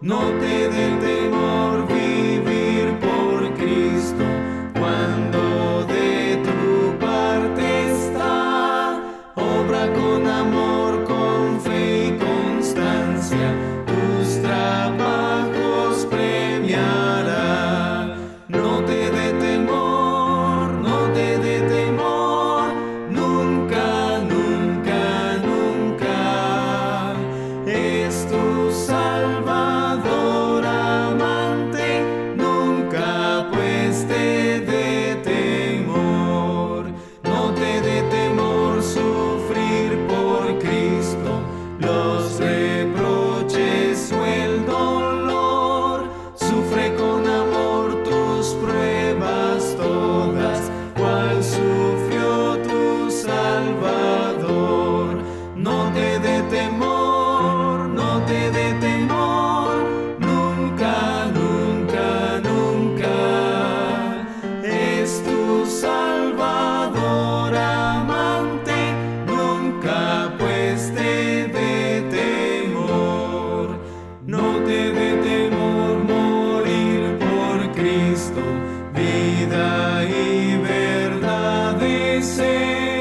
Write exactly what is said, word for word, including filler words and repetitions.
No te dé temor vivir por Cristo, cuando de tu parte está. Obra con amor, con fe y constancia, tus trabajos premiará. No te dé temor, no te dé temor, nunca, nunca, nunca. Es tu Salvador amante, nunca pues te dé temor. No te dé temor sufrir por Cristo los reproches o el dolor. Sufre con amor tus pruebas todas, cual sufrió tu Salvador. No te dé temor, no te dé temor, nunca, nunca, nunca. Es tu Salvador amante, nunca pues te dé temor. No te dé temor morir por Cristo, vida y verdad es Él.